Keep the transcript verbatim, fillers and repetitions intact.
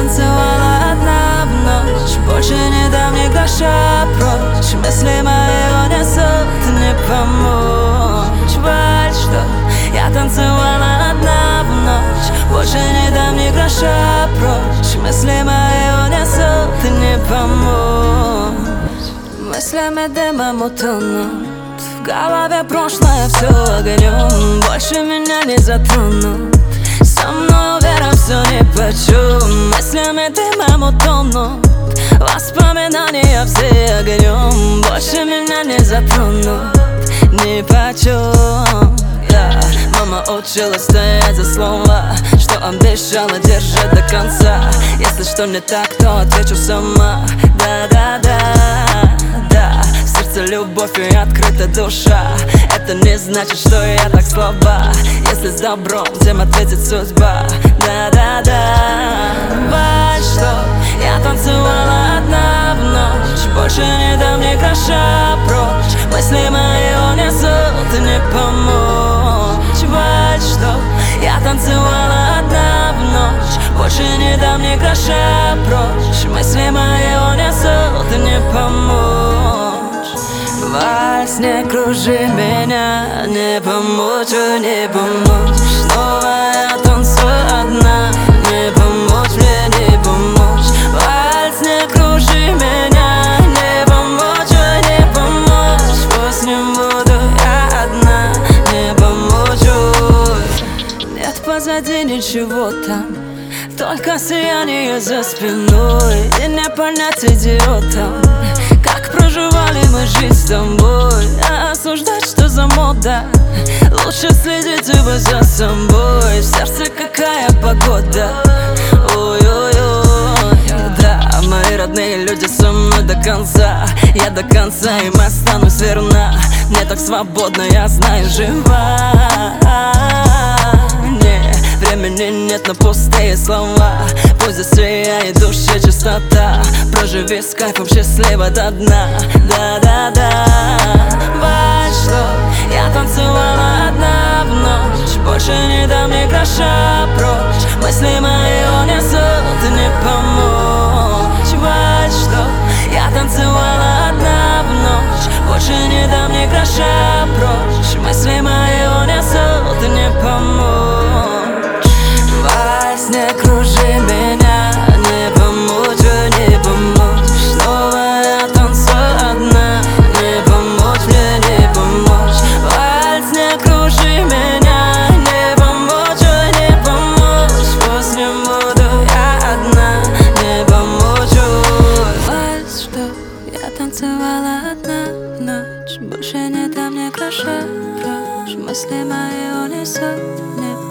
танцевала одна в ночь, больше не дам ни гроша прочь. Мысли мои унесут, не помочь. Жаль, что я танцевала одна в ночь, больше не дам ни гроша прочь. Мысли мои унесут, не помочь. Мыслями дымом утонут, в голове прошлое все огнем, больше меня не затронут. Со мной уверен, все нипочем. Мыслями дымом утонут, воспоминания все огнем, больше меня не затронут нипочем. Yeah. Мама учила стоять за слова, что обещала держать до конца. Если что не так, то отвечу сама. Да-да-да, да. В сердце любовь и открыта душа. Это не значит, что я так слаба. Если с добром, тем ответит судьба. Да-да-да. Жаль, что я танцевала одна в ночь, больше не дам ни гроша прочь. Мысли мои унесут, не помочь. Жаль, что я танцевала одна в ночь, больше не дам ни гроша прочь. Мысли мои унесут, не помочь. Вальс, не кружи меня, не помочь, не помочь. Снова я танцую одна, не помочь мне, не помочь. Вальс, не кружи меня, не помочь, не помочь. Пусть не буду я одна, не помочь. Нет позади ничего там, только сияние за спиной. И не понять идиотам, как проживали мы жизнь с тобой. А осуждать, что за мода, лучше следите вы за собой. В сердце какая погода, ой-ой-ой. Да, мои родные люди со мной до конца. Я до конца им останусь верна. Мне так свободно, я знаю, жива. Не, времени нет на пустые слова. Пусть засияет душе чистота. Проживи с кайфом счастливо до дна. Да-да-да. Жаль, что я танцевала одна в ночь, больше не дам ни гроша прочь. Мысли мои унесут, не помочь. Жаль, что я танцевала одна в ночь, больше не дам ни гроша прочь. Мысли мои унесут, не помочь. Вальс, не кружи меня, не помочь, не помочь. Снова я танцую одна, не помочь мне, не помочь. Вальс, не кружи меня, не помочь, не помочь. Пусть не буду я одна, не помочь. Вальс, что я танцевала одна в ночь, больше не дам ни гроша прочь. Мысли мои унесут, не